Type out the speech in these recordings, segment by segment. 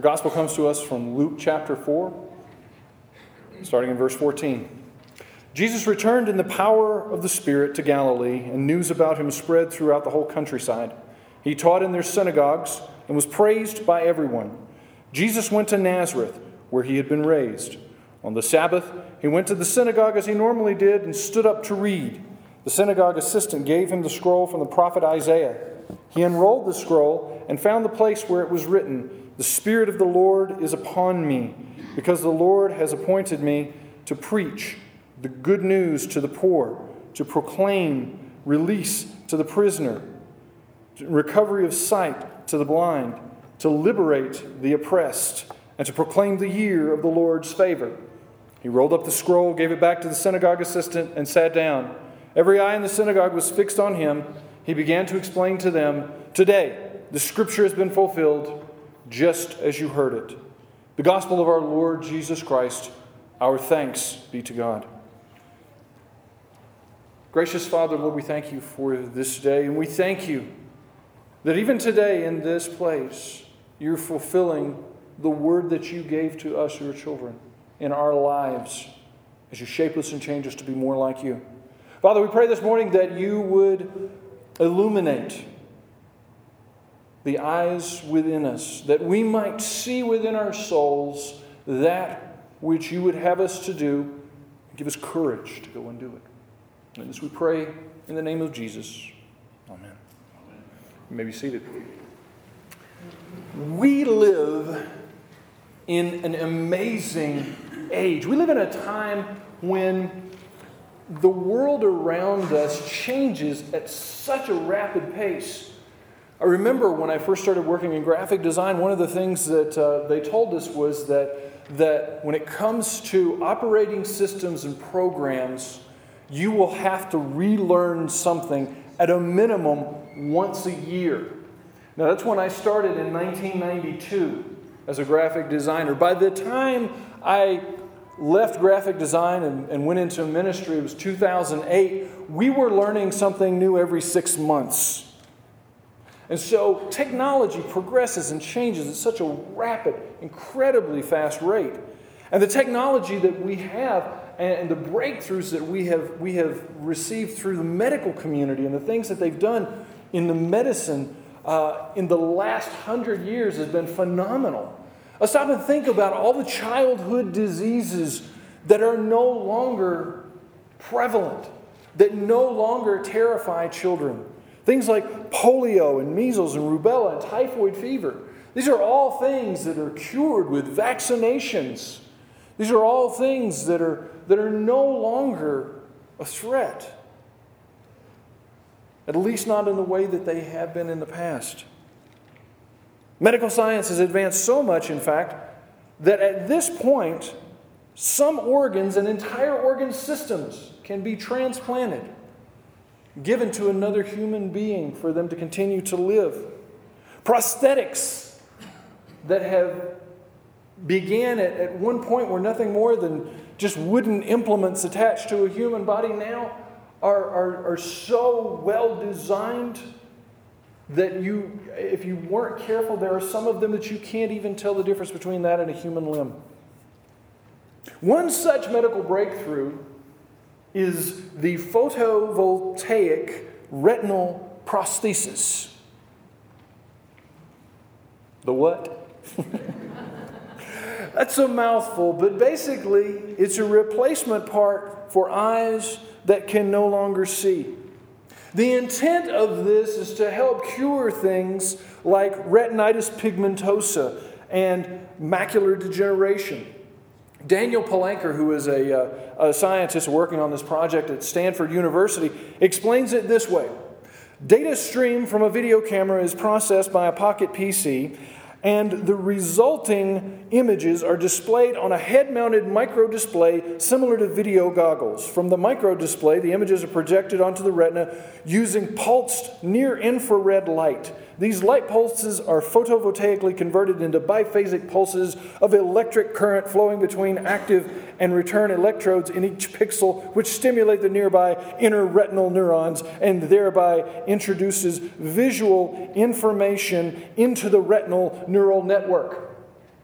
Our gospel comes to us from Luke chapter 4, starting in verse 14. Jesus returned in the power of the Spirit to Galilee, and news about him spread throughout the whole countryside. He taught in their synagogues and was praised by everyone. Jesus went to Nazareth, where he had been raised. On the Sabbath, he went to the synagogue as he normally did and stood up to read. The synagogue assistant gave him the scroll from the prophet Isaiah. He unrolled the scroll and found the place where it was written, "The Spirit of the Lord is upon me, because the Lord has appointed me to preach the good news to the poor, to proclaim release to the prisoner, recovery of sight to the blind, to liberate the oppressed, and to proclaim the year of the Lord's favor." He rolled up the scroll, gave it back to the synagogue assistant, and sat down. Every eye in the synagogue was fixed on him. He began to explain to them, "Today, the scripture has been fulfilled, just as you heard it." The gospel of our Lord Jesus Christ, our thanks be to God. Gracious Father, Lord, we thank you for this day, and we thank you that even today in this place, you're fulfilling the word that you gave to us, your children, in our lives as you shape us and change us to be more like you. Father, we pray this morning that you would illuminate the eyes within us, that we might see within our souls that which you would have us to do, and give us courage to go and do it. And this we pray in the name of Jesus. Amen. You may be seated. We live in an amazing age. We live in a time when the world around us changes at such a rapid pace. I remember when I first started working in graphic design, one of the things that they told us was that when it comes to operating systems and programs, you will have to relearn something at a minimum once a year. Now, that's when I started in 1992 as a graphic designer. By the time I left graphic design and went into ministry, it was 2008, we were learning something new every 6 months. And so technology progresses and changes at such a rapid, incredibly fast rate. And the technology that we have and the breakthroughs that we have received through the medical community and the things that they've done in the medicine in the last 100 years has been phenomenal. I stop and think about all the childhood diseases that are no longer prevalent, that no longer terrify children. Things like polio and measles and rubella and typhoid fever. These are all things that are cured with vaccinations. These are all things that are no longer a threat. At least not in the way that they have been in the past. Medical science has advanced so much, in fact, that at this point, some organs and entire organ systems can be transplanted, given to another human being for them to continue to live. Prosthetics that have began at one point were nothing more than just wooden implements attached to a human body now are so well designed that if you weren't careful, there are some of them that you can't even tell the difference between that and a human limb. One such medical breakthrough is the photovoltaic retinal prosthesis. The what? That's a mouthful, but basically it's a replacement part for eyes that can no longer see. The intent of this is to help cure things like retinitis pigmentosa and macular degeneration. Daniel Palanker, who is a scientist working on this project at Stanford University, explains it this way. Data streamed from a video camera is processed by a pocket PC, and the resulting images are displayed on a head-mounted microdisplay similar to video goggles. From the microdisplay, the images are projected onto the retina using pulsed near-infrared light. These light pulses are photovoltaically converted into biphasic pulses of electric current flowing between active and return electrodes in each pixel, which stimulate the nearby inner retinal neurons and thereby introduces visual information into the retinal neural network.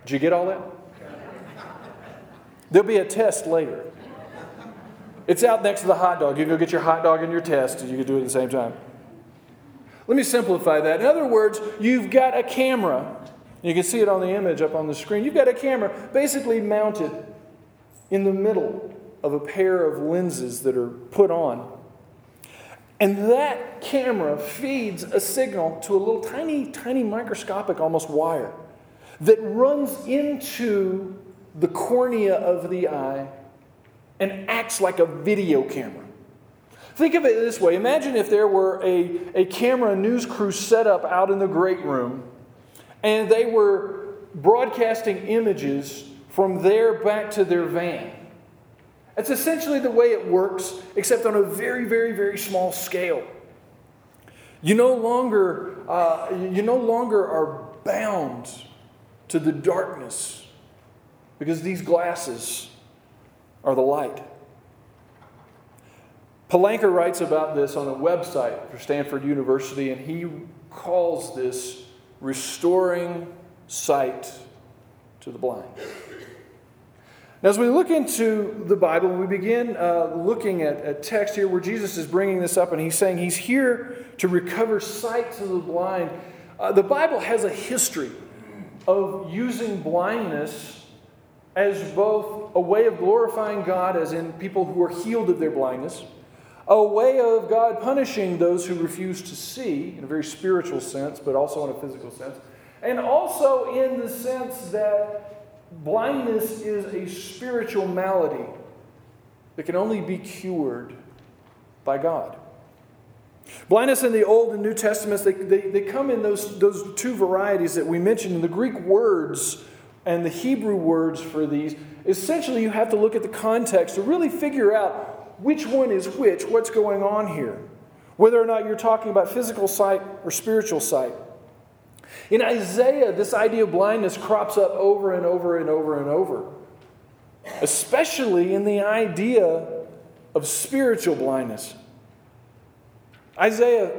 Did you get all that? There'll be a test later. It's out next to the hot dog. You can go get your hot dog and your test, and you can do it at the same time. Let me simplify that. In other words, you've got a camera. You can see it on the image up on the screen. You've got a camera basically mounted in the middle of a pair of lenses that are put on. And that camera feeds a signal to a little tiny, tiny microscopic almost wire that runs into the cornea of the eye and acts like a video camera. Think of it this way. Imagine if there were a camera news crew set up out in the great room, and they were broadcasting images from there back to their van. That's essentially the way it works, except on a very, very, very small scale. You no longer are bound to the darkness because these glasses are the light. Palanker writes about this on a website for Stanford University, and he calls this restoring sight to the blind. Now, as we look into the Bible, we begin looking at a text here where Jesus is bringing this up, and he's saying he's here to recover sight to the blind. The Bible has a history of using blindness as both a way of glorifying God, as in people who are healed of their blindness, a way of God punishing those who refuse to see, in a very spiritual sense, but also in a physical sense, and also in the sense that blindness is a spiritual malady that can only be cured by God. Blindness in the Old and New Testaments, they come in those two varieties that we mentioned. In the Greek words and the Hebrew words for these, essentially you have to look at the context to really figure out which one is which, what's going on here. Whether or not you're talking about physical sight or spiritual sight. In Isaiah, this idea of blindness crops up over and over and over and over. Especially in the idea of spiritual blindness. Isaiah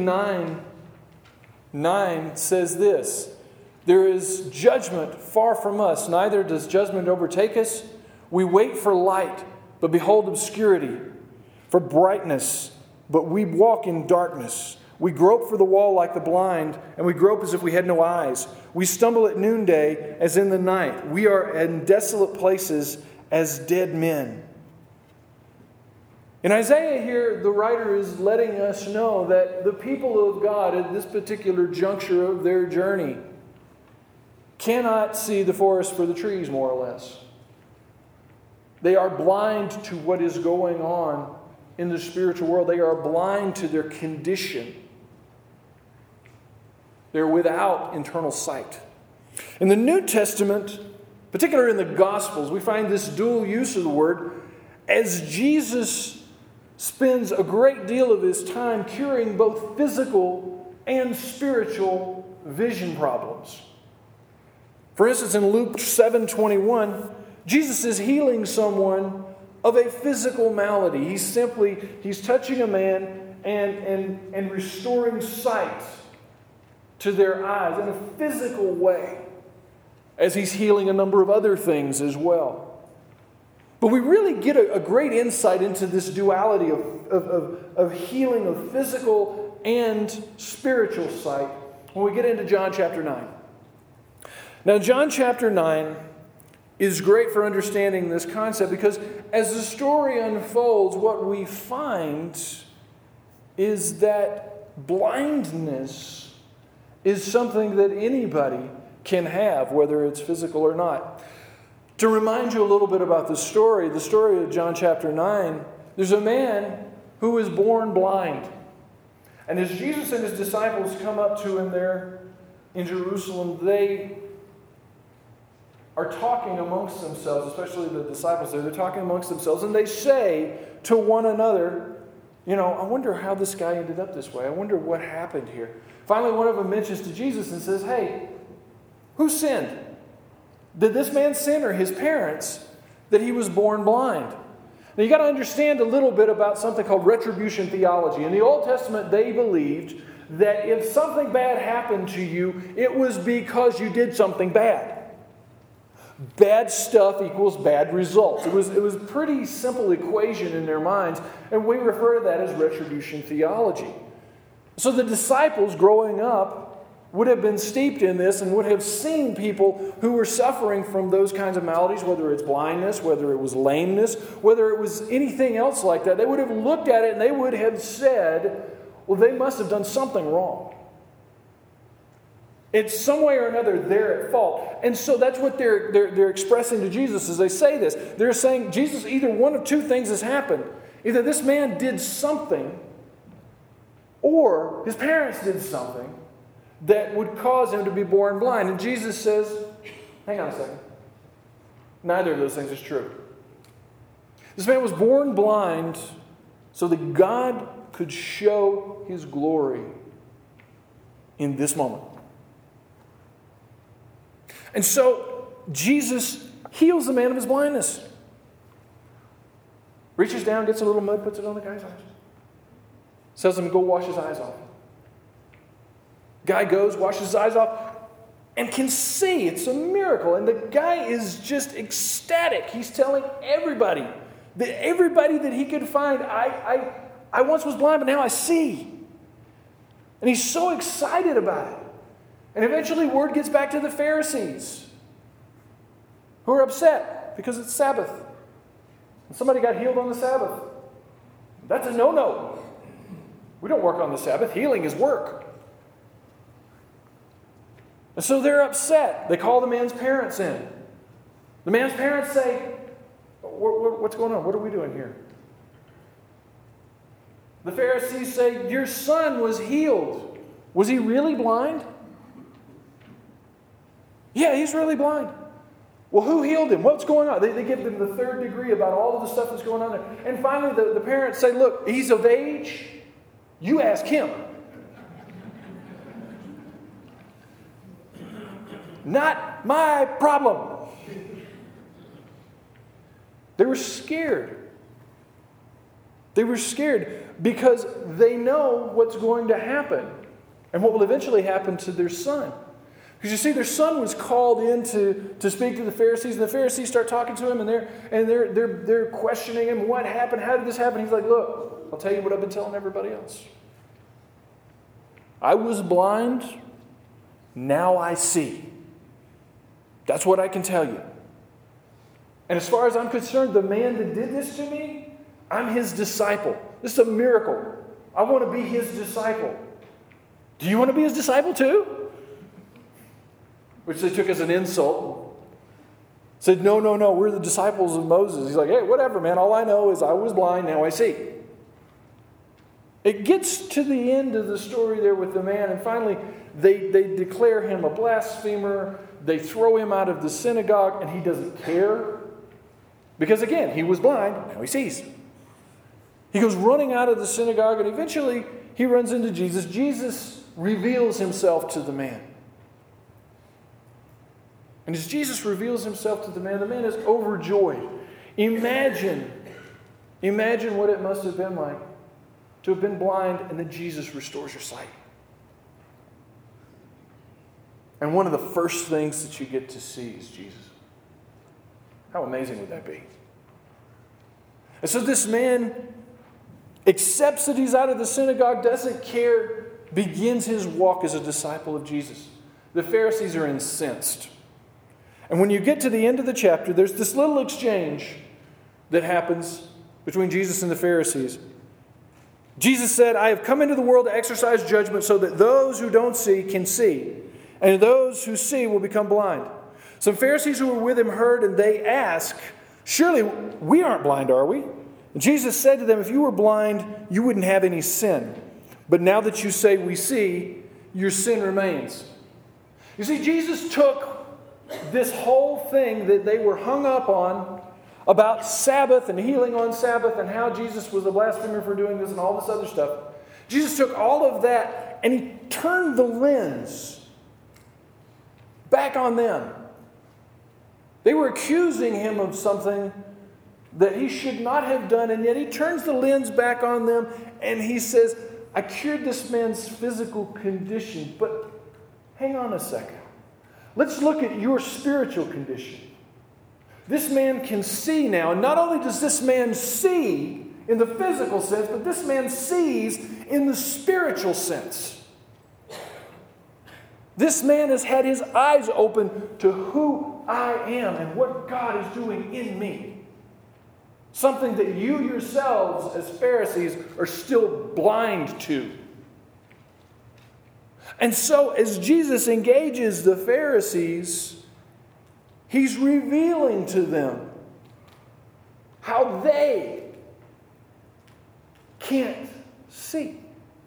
59:9 says this: "There is judgment far from us, neither does judgment overtake us. We wait for light, but behold obscurity, for brightness, but we walk in darkness. We grope for the wall like the blind, and we grope as if we had no eyes. We stumble at noonday as in the night. We are in desolate places as dead men." In Isaiah here, the writer is letting us know that the people of God at this particular juncture of their journey cannot see the forest for the trees, more or less. They are blind to what is going on in the spiritual world. They are blind to their condition. They're without internal sight. In the New Testament, particularly in the Gospels, we find this dual use of the word as Jesus spends a great deal of his time curing both physical and spiritual vision problems. For instance, in Luke 7:21, Jesus is healing someone of a physical malady. He's touching a man and restoring sight to their eyes in a physical way, as he's healing a number of other things as well. But we really get a great insight into this duality of healing of physical and spiritual sight when we get into John chapter 9. Now, John chapter 9 is great for understanding this concept because as the story unfolds, what we find is that blindness is something that anybody can have, whether it's physical or not. To remind you a little bit about the story of John chapter 9, there's a man who is born blind. And as Jesus and his disciples come up to him there in Jerusalem, they are talking amongst themselves, especially the disciples there. They're talking amongst themselves, and they say to one another, I wonder how this guy ended up this way. I wonder what happened here. Finally, one of them mentions to Jesus and says, "Hey, who sinned? Did this man sin or his parents that he was born blind?" Now, you got to understand a little bit about something called retribution theology. In the Old Testament, they believed that if something bad happened to you, it was because you did something bad. Bad stuff equals bad results. It was a pretty simple equation in their minds, and we refer to that as retribution theology. So the disciples growing up would have been steeped in this and would have seen people who were suffering from those kinds of maladies, whether it's blindness, whether it was lameness, whether it was anything else like that. They would have looked at it and they would have said, well, they must have done something wrong. In some way or another, they're at fault. And so that's what they're expressing to Jesus as they say this. They're saying, Jesus, either one of two things has happened. Either this man did something, or his parents did something that would cause him to be born blind. And Jesus says, hang on a second. Neither of those things is true. This man was born blind so that God could show His glory in this moment. And so Jesus heals the man of his blindness. Reaches down, gets a little mud, puts it on the guy's eyes. Tells him to go wash his eyes off. Guy goes, washes his eyes off, and can see. It's a miracle. And the guy is just ecstatic. He's telling everybody that he could find, I once was blind, but now I see. And he's so excited about it. And eventually word gets back to the Pharisees, who are upset because it's Sabbath. And somebody got healed on the Sabbath. That's a no-no. We don't work on the Sabbath. Healing is work. And so they're upset. They call the man's parents in. The man's parents say, what's going on? What are we doing here? The Pharisees say, your son was healed. Was he really blind? Yeah, he's really blind. Well, who healed him? What's going on? They give them the third degree about all of the stuff that's going on there. And finally, the parents say, look, he's of age. You ask him. Not my problem. They were scared. They were scared because they know what's going to happen and what will eventually happen to their son. Because you see, their son was called in to speak to the Pharisees, and the Pharisees start talking to him, and they're questioning him. What happened? How did this happen? He's like, look, I'll tell you what I've been telling everybody else. I was blind, now I see. That's what I can tell you. And as far as I'm concerned, the man that did this to me, I'm his disciple. This is a miracle. I want to be his disciple. Do you want to be his disciple too? Which they took as an insult. Said, no, we're the disciples of Moses. He's like, hey, whatever, man. All I know is I was blind, now I see. It gets to the end of the story there with the man, and finally they declare him a blasphemer. They throw him out of the synagogue, and he doesn't care. Because again, he was blind, now he sees. He goes running out of the synagogue, and eventually he runs into Jesus. Jesus reveals himself to the man. And as Jesus reveals himself to the man is overjoyed. Imagine what it must have been like to have been blind and then Jesus restores your sight. And one of the first things that you get to see is Jesus. How amazing would that be? And so this man accepts that he's out of the synagogue, doesn't care, begins his walk as a disciple of Jesus. The Pharisees are incensed. And when you get to the end of the chapter, there's this little exchange that happens between Jesus and the Pharisees. Jesus said, I have come into the world to exercise judgment so that those who don't see can see, and those who see will become blind. Some Pharisees who were with him heard, and they asked, surely we aren't blind, are we? And Jesus said to them, if you were blind, you wouldn't have any sin. But now that you say we see, your sin remains. You see, Jesus took this whole thing that they were hung up on about Sabbath and healing on Sabbath and how Jesus was a blasphemer for doing this and all this other stuff. Jesus took all of that and he turned the lens back on them. They were accusing him of something that he should not have done, and yet he turns the lens back on them and he says, I cured this man's physical condition, but hang on a second. Let's look at your spiritual condition. This man can see now. And not only does this man see in the physical sense, but this man sees in the spiritual sense. This man has had his eyes open to who I am and what God is doing in me. Something that you yourselves as Pharisees are still blind to. And so as Jesus engages the Pharisees, he's revealing to them how they can't see.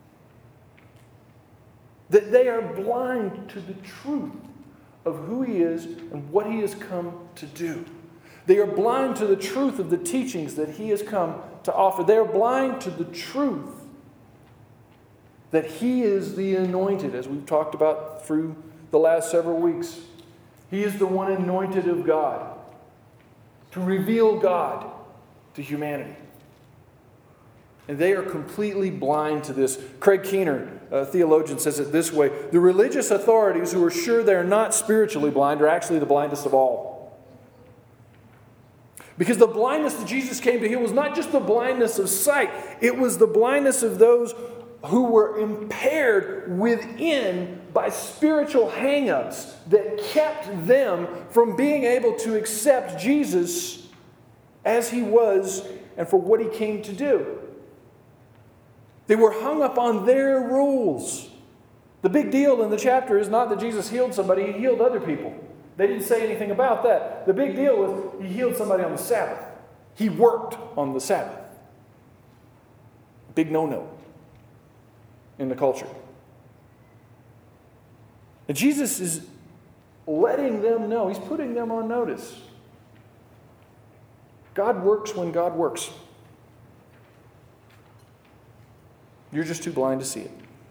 That they are blind to the truth of who he is and what he has come to do. They are blind to the truth of the teachings that he has come to offer. They are blind to the truth that he is the anointed, as we've talked about through the last several weeks. He is the one anointed of God to reveal God to humanity. And they are completely blind to this. Craig Keener, a theologian, says it this way: the religious authorities who are sure they are not spiritually blind are actually the blindest of all. Because the blindness that Jesus came to heal was not just the blindness of sight, it was the blindness of those who were impaired within by spiritual hang-ups that kept them from being able to accept Jesus as he was and for what he came to do. They were hung up on their rules. The big deal in the chapter is not that Jesus healed somebody, he healed other people. They didn't say anything about that. The big deal was he healed somebody on the Sabbath. He worked on the Sabbath. Big no-no in the culture. And Jesus is letting them know, he's putting them on notice. God works when God works. You're just too blind to see it.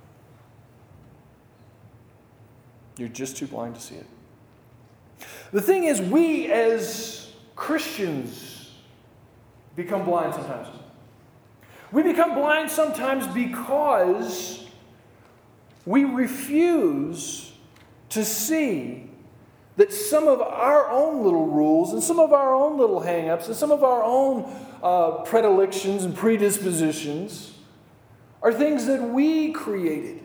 You're just too blind to see it. The thing is, we as Christians become blind sometimes. We become blind sometimes because we refuse to see that some of our own little rules and some of our own little hang-ups and some of our own predilections and predispositions are things that we created.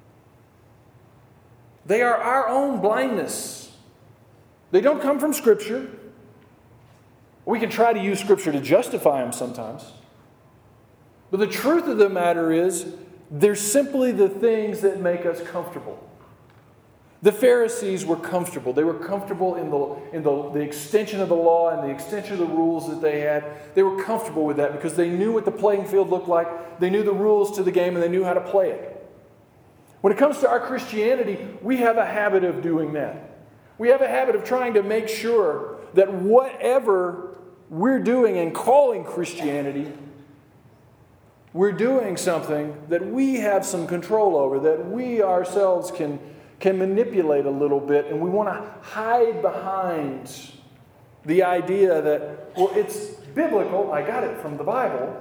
They are our own blindness. They don't come from Scripture. We can try to use Scripture to justify them sometimes. But the truth of the matter is, they're simply the things that make us comfortable. The Pharisees were comfortable. They were comfortable in the extension of the law and the extension of the rules that they had. They were comfortable with that because they knew what the playing field looked like. They knew the rules to the game and they knew how to play it. When it comes to our Christianity, we have a habit of doing that. We have a habit of trying to make sure that whatever we're doing and calling Christianity, we're doing something that we have some control over, that we ourselves can manipulate a little bit, and we want to hide behind the idea that, well, it's biblical, I got it from the Bible.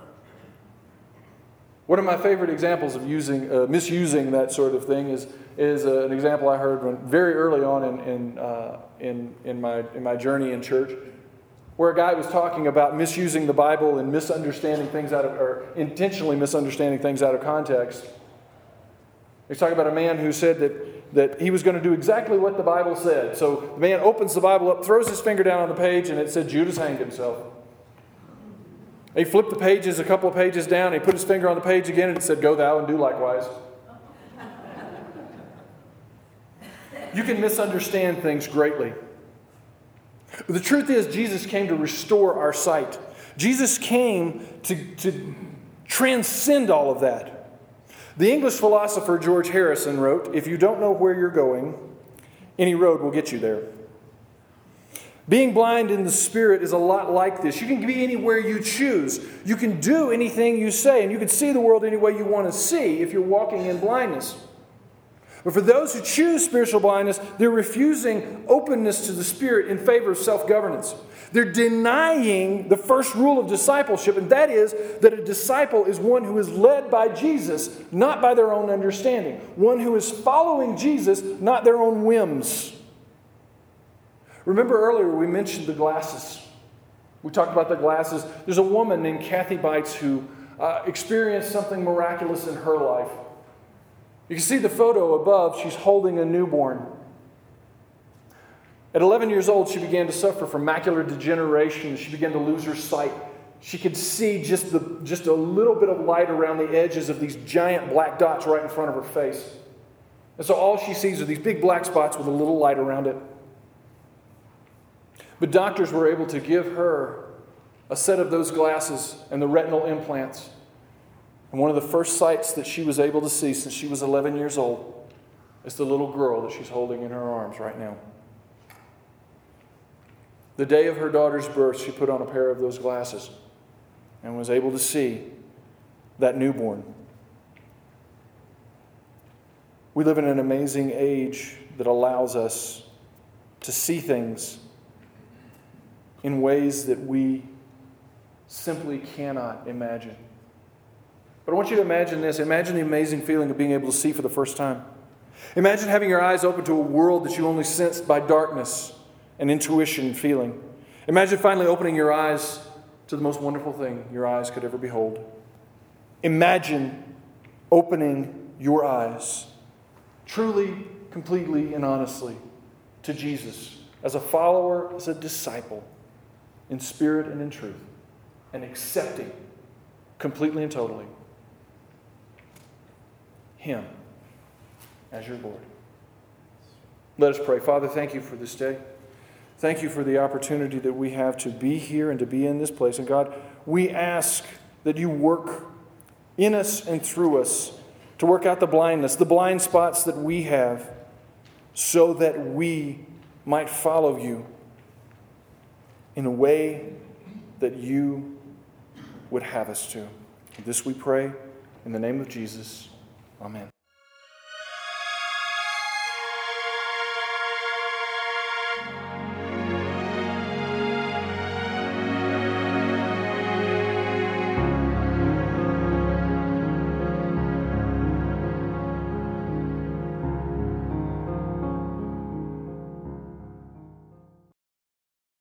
One of my favorite examples of misusing that sort of thing is an example I heard very early on in my journey in church, where a guy was talking about misusing the Bible and intentionally misunderstanding things out of context. He's talking about a man who said that he was going to do exactly what the Bible said. So the man opens the Bible up, throws his finger down on the page, and it said Judas hanged himself. He flipped the pages a couple of pages down, and he put his finger on the page again, and it said, "Go thou and do likewise." You can misunderstand things greatly. But the truth is, Jesus came to restore our sight. Jesus came to transcend all of that. The English philosopher George Harrison wrote, "If you don't know where you're going, any road will get you there." Being blind in the Spirit is a lot like this. You can be anywhere you choose. You can do anything you say, and you can see the world any way you want to see if you're walking in blindness. But for those who choose spiritual blindness, they're refusing openness to the Spirit in favor of self-governance. They're denying the first rule of discipleship, and that is that a disciple is one who is led by Jesus, not by their own understanding. One who is following Jesus, not their own whims. Remember earlier we mentioned the glasses. We talked about the glasses. There's a woman named Kathy Bites who experienced something miraculous in her life. You can see the photo above. She's holding a newborn. At 11 years old, she began to suffer from macular degeneration. She began to lose her sight. She could see just a little bit of light around the edges of these giant black dots right in front of her face. And so all she sees are these big black spots with a little light around it. But doctors were able to give her a set of those glasses and the retinal implants. And one of the first sights that she was able to see since she was 11 years old is the little girl that she's holding in her arms right now. The day of her daughter's birth, she put on a pair of those glasses and was able to see that newborn. We live in an amazing age that allows us to see things in ways that we simply cannot imagine. But I want you to imagine this. Imagine the amazing feeling of being able to see for the first time. Imagine having your eyes open to a world that you only sensed by darkness and intuition and feeling. Imagine finally opening your eyes to the most wonderful thing your eyes could ever behold. Imagine opening your eyes truly, completely, and honestly to Jesus as a follower, as a disciple, in spirit and in truth, and accepting completely and totally Him as your Lord. Let us pray. Father, thank you for this day. Thank you for the opportunity that we have to be here and to be in this place. And God, we ask that you work in us and through us to work out the blindness, the blind spots that we have, so that we might follow you in a way that you would have us to. This we pray in the name of Jesus. Amen.